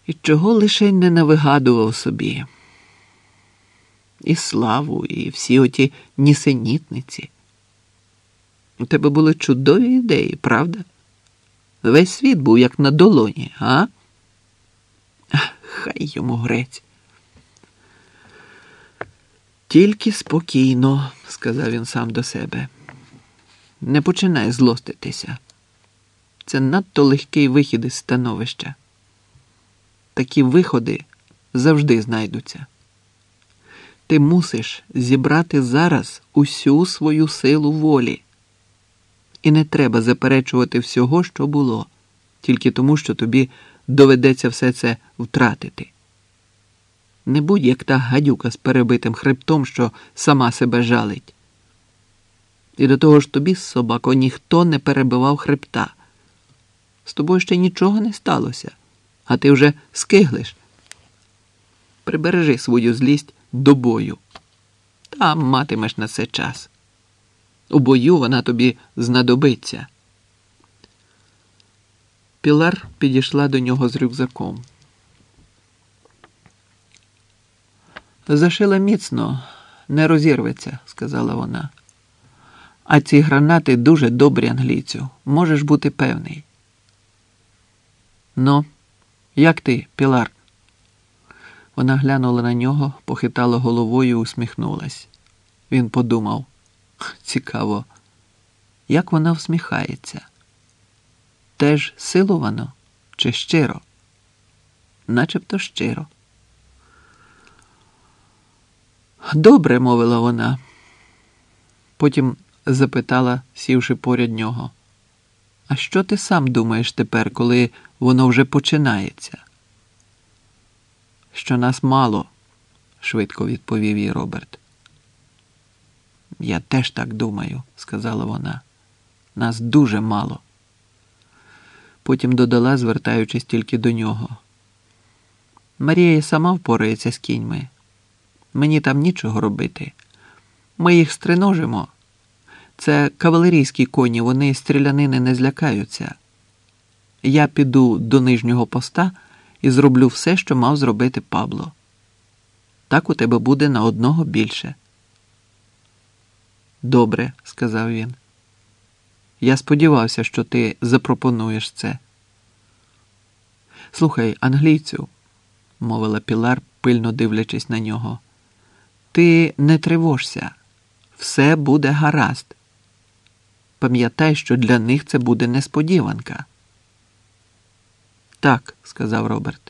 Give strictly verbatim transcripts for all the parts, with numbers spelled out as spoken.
І чого лише не навигадував собі. І славу, і всі оті нісенітниці. У тебе були чудові ідеї, правда? Весь світ був як на долоні, а? Хай йому грець. Тільки спокійно, сказав він сам до себе. Не починай злоститися. Це надто легкий вихід із становища. Такі виходи завжди знайдуться. Ти мусиш зібрати зараз усю свою силу волі. І не треба заперечувати всього, що було, тільки тому, що тобі доведеться все це втратити. Не будь як та гадюка з перебитим хребтом, що сама себе жалить. І до того ж тобі, собако, ніхто не перебивав хребта. З тобою ще нічого не сталося, а ти вже скиглиш. Прибережи свою злість до бою. Там матимеш на це час. У бою вона тобі знадобиться. Пілар підійшла до нього з рюкзаком. Зашила міцно, не розірветься, сказала вона. А ці гранати дуже добрі, англійцю, можеш бути певний. Ну, як ти, Пілар? Вона глянула на нього, похитала головою і усміхнулась. Він подумав, цікаво, як вона всміхається. Теж силовано чи щиро? Начебто щиро. Добре, мовила вона. Потім запитала, сівши поряд нього. А що ти сам думаєш тепер, коли воно вже починається? Що нас мало, швидко відповів їй Роберт. Я теж так думаю, сказала вона. Нас дуже мало. Потім додала, звертаючись тільки до нього. Марія сама впорається з кіньми. Мені там нічого робити. Ми їх стриножимо. Це кавалерійські коні, вони стрілянини не злякаються. Я піду до нижнього поста і зроблю все, що мав зробити Пабло. Так у тебе буде на одного більше. Добре, сказав він. Я сподівався, що ти запропонуєш це. Слухай, англійцю, мовила Пілар, пильно дивлячись на нього. Ти не тривожся. Все буде гаразд. Пам'ятай, що для них це буде несподіванка. Так, сказав Роберт.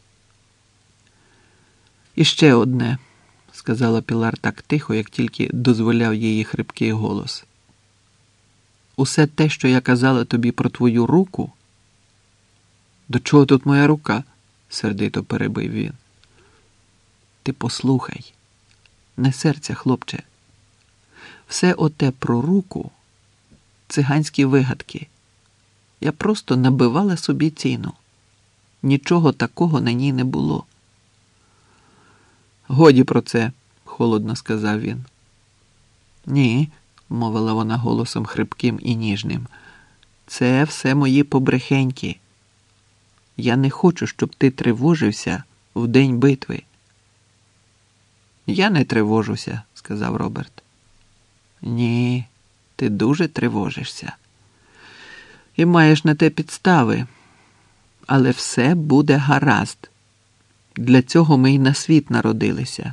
І ще одне, сказала Пілар так тихо, як тільки дозволяв її хрипкий голос. Усе те, що я казала тобі про твою руку... До чого тут моя рука? Сердито перебив він. Ти послухай. Не серця, хлопче. Все оте про руку – циганські вигадки. Я просто набивала собі ціну. Нічого такого на ній не було. Годі про це, холодно сказав він. Ні, мовила вона голосом хрипким і ніжним. Це все мої побрехеньки. Я не хочу, щоб ти тривожився в день битви. Я не тривожуся, сказав Роберт. Ні, ти дуже тривожишся. І маєш на те підстави. Але все буде гаразд. Для цього ми й на світ народилися.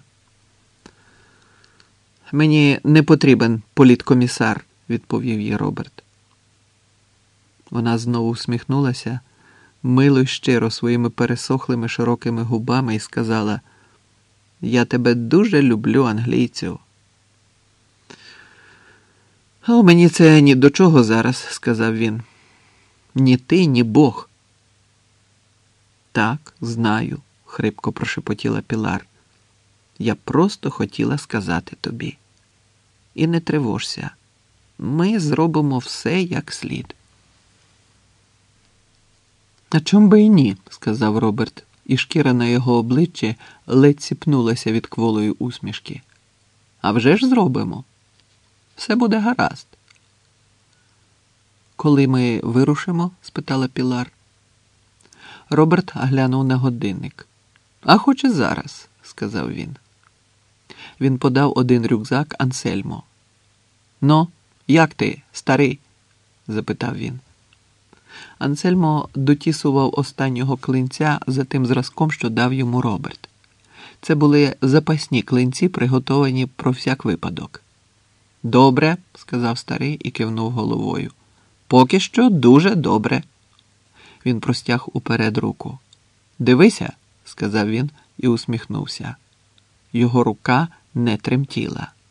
Мені не потрібен політкомісар, відповів їй Роберт. Вона знову всміхнулася, мило й щиро своїми пересохлими широкими губами і сказала: «Я тебе дуже люблю, англійцю». «О, мені це ні до чого зараз», – сказав він. «Ні ти, ні Бог». «Так, знаю», – хрипко прошепотіла Пілар. «Я просто хотіла сказати тобі. І не тривожся. Ми зробимо все як слід». «А чом би і ні», – сказав Роберт, і шкіра на його обличчі ледь сіпнулася від кволої усмішки. «А вже ж зробимо. Все буде гаразд». «Коли ми вирушимо?» – спитала Пілар. Роберт глянув на годинник. А хоч і зараз, сказав він. Він подав один рюкзак Ансельмо. «Ну, як ти, старий?» – запитав він. Ансельмо дотісував останнього клинця за тим зразком, що дав йому Роберт. Це були запасні клинці, приготовані про всяк випадок. «Добре», – сказав старий і кивнув головою. «Поки що дуже добре». Він простяг уперед руку. «Дивися», – сказав він і усміхнувся. Його рука не тремтіла.